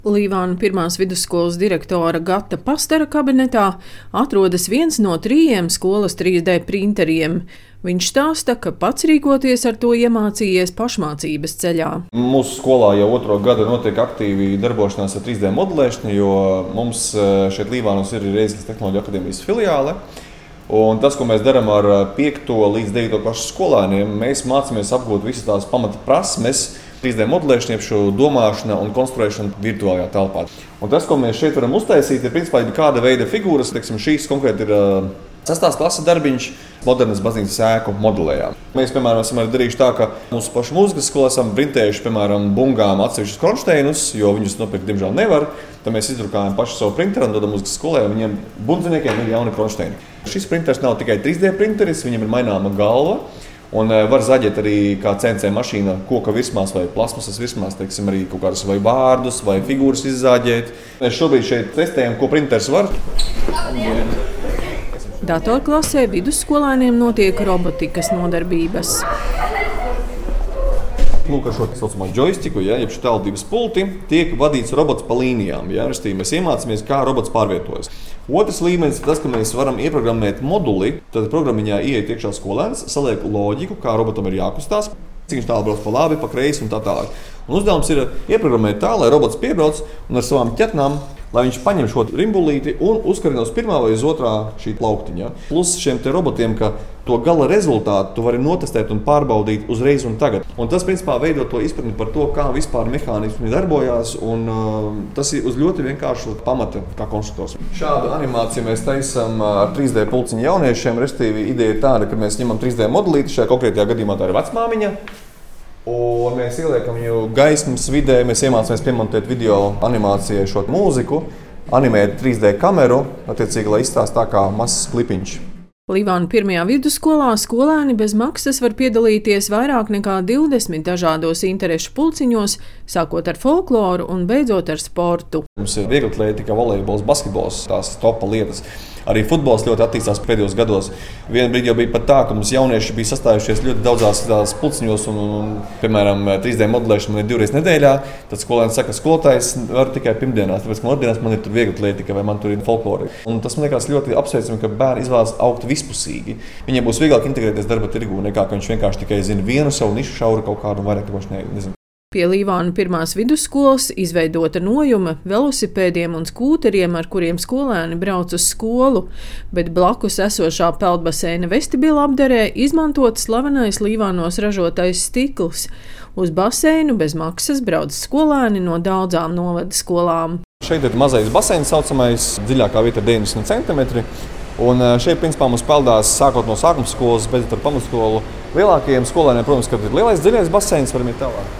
Līvānu pirmās vidusskolas direktora Gata Pastara kabinetā atrodas viens no 3 skolas 3D printeriem. Viņš stāsta, ka pats rīkoties ar to iemācījies pašmācības ceļā. Mūsu skolā jau otro gadu notiek aktīvi darbošanās ar 3D modelēšanu, jo mums šeit Līvānos ir Rēzeknes Tehnoloģiju akadēmijas filiāle. Un tas, ko mēs darām ar 5. līdz 9. klases skolēniem, mēs mācāmies apgūt visas tās pamata prasmes 3D modelēšana, jeb šo domāšana un konstruēšana virtuālajā telpā. Un tas, ko mēs šeit varam uztaisīt, ir principā kāda veida figūras. Šīs konkrēti ir 6. klases darbiņš, modernas baznīcas ēku modelējām. Mēs, piemēram, esam arī darījuši tā, ka mūsu pašu mūzikas skolā esam printējuši, piemēram, bungām atsevišķus kronšteinus, jo viņus nopirkt, diemžēl, nevar. Tad mēs izdrukājam pašu savu printeru un dodam mūzikas skolai, un viņiem bundziniekiem ir jauni kronšteini. Šis printers nav tikai 3D printeris, viņam ir maināma galva. Un var zaģēt arī kā CNC mašīna koka virsmās vai plasmasas virsmās, arī kaut kādus vai vārdus vai figūras izzāģēt. Mēs šobrīd šeit testējam, ko printers var. Datorklasē vidusskolēniem notiek robotikas nodarbības. Lūk, ar šo tā saucamo joystiku, jeb šo tālredzības pulti, tiek vadīts robots pa līnijām. Mēs iemācāmies, kā robots pārvietojas. Otrs līmenis ir tas, ka mēs varam ieprogrammēt moduli. Tad programmiņā ieiet iekšā skolēns, saliek loģiku, kā robotam ir jākustās, cik viņš tālāk brauc pa labi, pa kreisi un tā tālāk. Un uzdevums ir ieprogrammēt tā, lai robots piebrauc un ar savām ķetnām, lai viņš paņem šo rimbulīti un uzkarina uz pirmā vai uz otrā šī plauktiņa. Plus šiem te robotiem, ka to gala rezultātu tu vari notestēt un pārbaudīt uzreiz un tagad. Un tas, principā, veido to izpratni par to, kā vispār mehānismi darbojās, un tas ir uz ļoti vienkāršu pamata kā konstruktors. Šādu animāciju mēs taisām ar 3D pulciņu jauniešiem, respektīvi ideja ir tāda, ka mēs ņemam 3D modelīti, šajā konkrētajā gadījumā tā ir vecmāmiņa. Un mēs ieliekam viņu gaismas vidē, mēs iemācāmies piemontēt video animācijai šo mūziku, animēt 3D kameru, attiecīgi, lai izstāsta tā kā mazs klipiņš. Līvānu pirmajā vidusskolā skolēni bez maksas var piedalīties vairāk nekā 20 dažādos interešu pulciņos, sākot ar folkloru un beidzot ar sportu. Mums ir vieglatlētika, volejbols, basketbols, tās topa lietas. Arī futbols ļoti attīstās pēdējos gados. Vienu brīdi jau bija pat tā, ka mums jaunieši bija sastājušies ļoti daudzās pulciņos un piemēram, 3D modelēšana ir 2 reizes nedēļā. Tad skolēns saka, skolotājs var tikai pirmdienās, tāpēc, ka otrdienās man ir tur vieglatlētika vai man tur ir folklori. Un tas man liekas ļoti apsveicami, ka bērni izvēlas augt vispusīgi. Viņiem būs vieglāk integrēties darba tirgū, nekā ka viņš vienkārši tikai zina vienu savu nišu šauru kaut kādu un vairāk nezinu. Pie Līvānu pirmās vidusskolas izveidota nojuma velosipēdiem un skūteriem, ar kuriem skolēni brauc uz skolu, bet blakus esošā peldbaseina vestibila apdarē izmantot slavenais Līvānos ražotais stikls. Uz baseinu bez maksas brauc skolēni no daudzām novada skolām. Šeit ir mazais baseins saucamais, dziļākā vieta ir 90 centimetri. Un šeit, principā, mums peldās sākot no sākuma skolas, beidzot ar pamatskolu. Lielākajiem skolēniem, protams, kad ir lielais dziļais baseins, varam iet tālāk,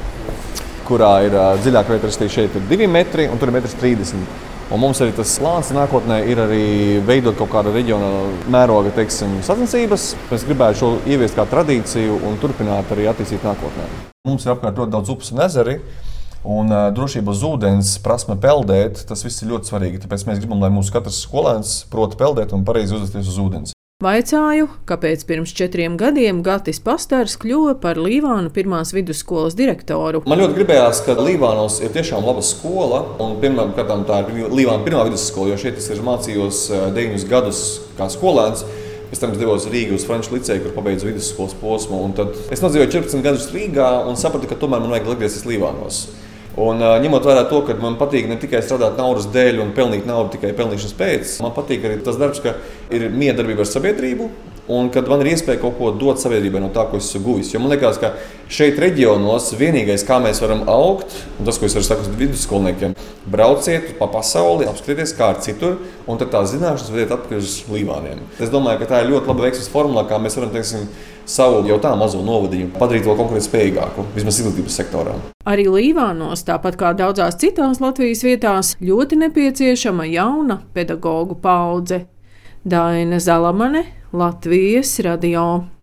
kurā ir dziļāka vieta, šeit ir 2 metri un tur ir 1,30 m. Un mums arī tas plāns nākotnē ir arī veidot kaut kādu reģionālu mēroga, sacensības. Mēs gribētu šo ieviest kā tradīciju un turpināt arī attīstīt nākotnē. Mums ir apkārt ļoti daudz upes un ezeri, un drošība uz ūdens, prasme peldēt, tas viss ir ļoti svarīgi. Tāpēc mēs gribam, lai mūsu katrs skolēns prot peldēt un pareizi uzvesties uz ūdens. Vaicāju, kāpēc pirms 4 gadiem Gatis Pastars kļuva par Līvānu pirmās vidusskolas direktoru. Man ļoti gribējās, ka Līvānos ir tiešām laba skola, un pirmām kārtām tā ir Līvānu pirmā vidusskola, jo šeit es mācījos 9 gadus kā skolēns. Pēc tam es devos Rīgā uz Franču liceju, kur pabeidzu vidusskolas posmu, un tad es nodzīvoju 14 gadus Rīgā un sapratu, ka tomēr man vajag atgriezties Līvānos. Un ņemot vērā to, ka man patīk ne tikai strādāt naudas dēļ un pelnīt naudu tikai pelnīšanas pēc, man patīk arī tas darbs, ka ir miedarbība ar sabiedrību un kad man ir iespēja kaut ko dot sabiedrībai no tā, ko es esmu guvis. Jo man liekas, ka šeit reģionos vienīgais, kā mēs varam augt, un tas, ko es varu sakot vidusskolniekiem, brauciet pa pasauli, apskatieties, kā ir citur, un tad tās zināšanas vediet atpakaļ uz Līvāniem. Es domāju, ka tā ir ļoti laba veiksmes formula, kā mēs varam, savu jau tā mazo novadiņu padarīt vēl konkurēt spējīgāku, vismaz izglītības sektorā. Arī Līvānos, tāpat kā daudzās citās Latvijas vietās, ļoti nepieciešama jauna pedagogu paudze. Daina Zalamane, Latvijas radio.